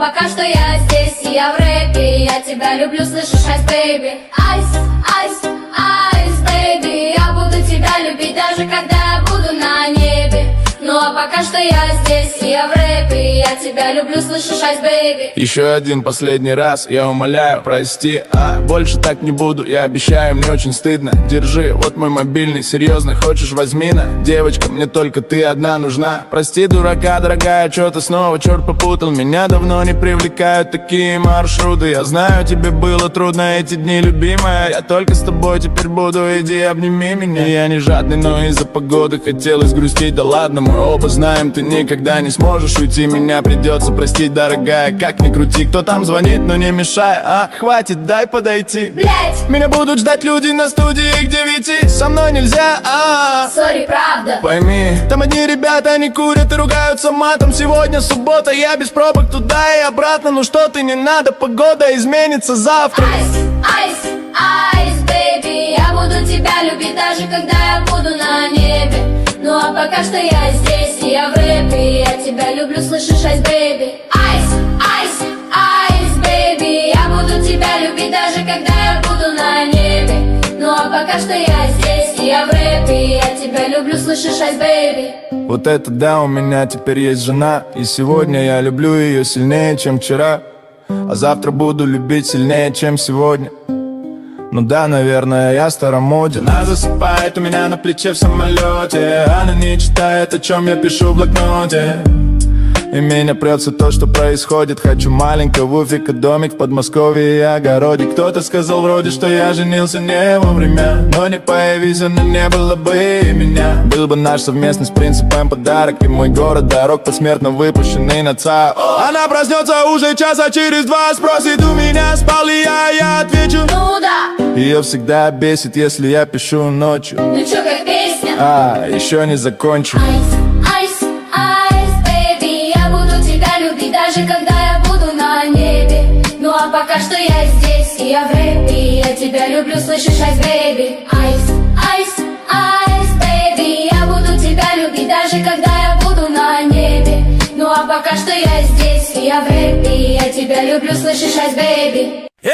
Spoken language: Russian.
пока что я здесь, и я в рэпе. Я тебя люблю, слышишь, айс, бэйби. Айс, айс, айс, бэйби. Я буду тебя любить, даже когда я буду на небе. Ну а пока что я здесь, и я в рэпе. Я тебя люблю, слышишь, айс, бэйби. Еще один последний раз, я умоляю, прости, больше так не буду, я обещаю, мне очень стыдно. Держи, вот мой мобильный, серьезно, хочешь, возьми на. Девочка, мне только ты одна нужна. Прости, дурака, дорогая, чё ты снова, черт попутал. Меня давно не привлекают такие маршруты. Я знаю, тебе было трудно эти дни, любимая. Я только с тобой теперь буду, иди обними меня. Я не жадный, но из-за погоды хотелось грустить. Да ладно, мы оба знаем, ты никогда не сможешь уйти. Меня придется простить, дорогая, как ни крути. Кто там звонит, но не мешай, хватит, дай подойти. Блять, меня будут ждать люди на студии к 9. Со мной нельзя, сори, правда. Пойми, там одни ребята, они курят и ругаются матом. Сегодня суббота, я без пробок туда и обратно. Ну что ты, не надо, погода изменится завтра. Айс, айс, айс, бэйби. Я буду тебя любить, даже когда я буду на небе. Ну а пока что я здесь, и я в рэпе. Я тебя люблю, слышишь, айс, бэйби. Айс, айс, айс, бэйби. Я буду тебя любить, даже когда я буду на небе. Ну а пока что я здесь, и я в рэпе. Я тебя люблю, слышишь, айс, бэйби. Вот это да, у меня теперь есть жена. И сегодня я люблю ее сильнее, чем вчера. А завтра буду любить сильнее, чем сегодня. Ну да, наверное, я старомоден. Она засыпает у меня на плече в самолете. Она не читает, о чем я пишу в блокноте. И меня прет все то, что происходит. Хочу маленького уфика, домик в Подмосковье и огородик. Кто-то сказал вроде, что я женился не вовремя. Но не появись она, не было бы и меня. Был бы наш совместный с принципом подарок. И мой город дорог посмертно выпущенный на ЦАО. Она проснется уже часа через 2. Спросит у меня, спал ли я отвечу: ну да. Ее всегда бесит, если я пишу ночью. Ну чё, как песня? Еще не закончу. Айс, айс, бэйби. Я буду тебя любить, даже когда я буду на небе. Ну а пока что я здесь, и я в рэпе. Я тебя люблю, слышишь, айс, бэйби. Айс, айс, айс, бэйби. Я буду тебя любить, даже когда я буду на небе. Ну а пока что я здесь, и я в рэпе. Я тебя люблю, слышишь, айс, бэйби.